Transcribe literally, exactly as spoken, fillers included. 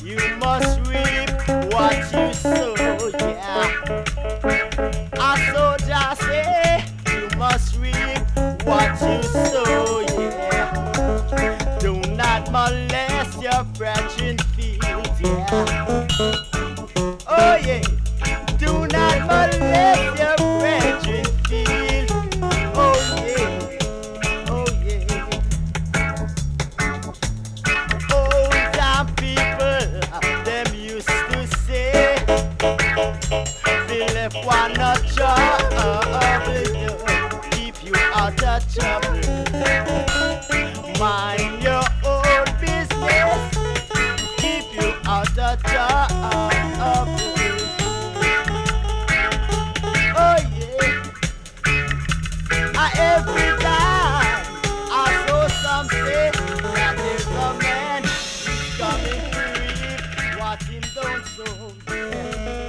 You must reap what you sow, yeah. A soldier say, you must reap what you sow, yeah. Do not molest your brethren fields, yeah. Oh yeah. Do not molest your brethren fields. Oh yeah. Oh yeah. Old time people, them used to say, Philip wanna trouble you, keep you out of trouble. Mind your own business, keep you out of trouble. Oh yeah. Every time I saw some say that there's a man who's coming to reap what him don't sow.